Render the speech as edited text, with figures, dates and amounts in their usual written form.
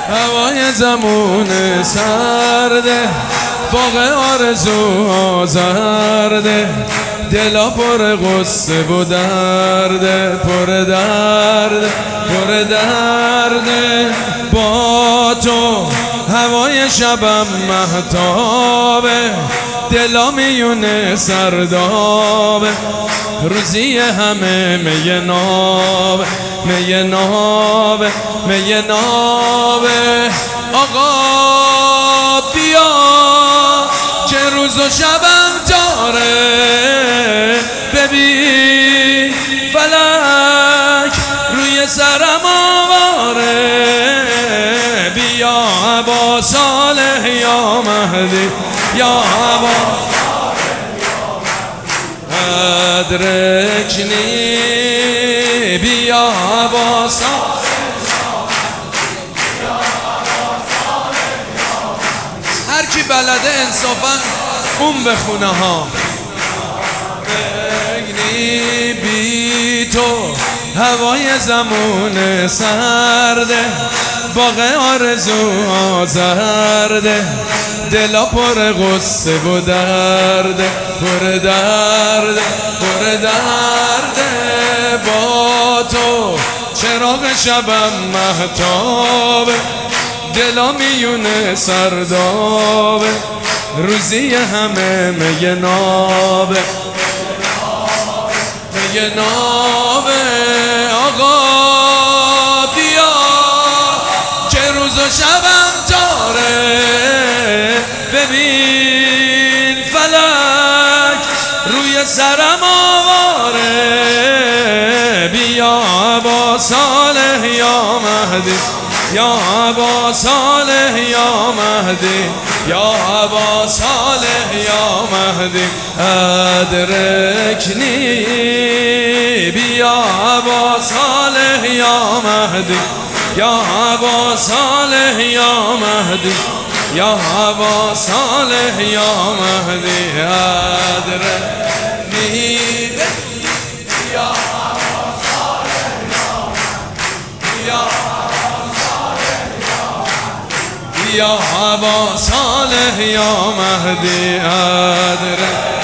هوای زمون سرده، باغ آرزوها زرده، دلا پر غصه و درده، پر درده پر درده. با تو هوای شبم مهتابه، دلا میونه سردابه، روزی همه می نابه، می نابه، می نابه. آقا بیا که روز و شبم داره، ببین فلک روی سرم آواره. بیا ابا صالح یا مهدی، یا ابا ادرکنی. بیا ابا صالح، هر کی بلده انصافا اون بخونه ها. بگنی بی تو هوای زمون سرده، باغ آرزوها زرده، دلا پر غصه و درده، پر درده پر درده. با تو چراغ شبم مهتابه، دلا میونه سردابه، روزی همه می نابه، می نابه. آقا بیا که روز و شبم داره، ببین فلک روی سرم آواره. بیا ابا صالح یا مهدی، یا ابا صالح یا مهدی، یا ابا صالح یا مهدی ادرکنی. بیا ابا صالح یا مهدی، یا ابا صالح یا مهدی، یا ابا صالح یا مهدی ادرکنی. یا ابا صالح یا مهدی ادرکنی.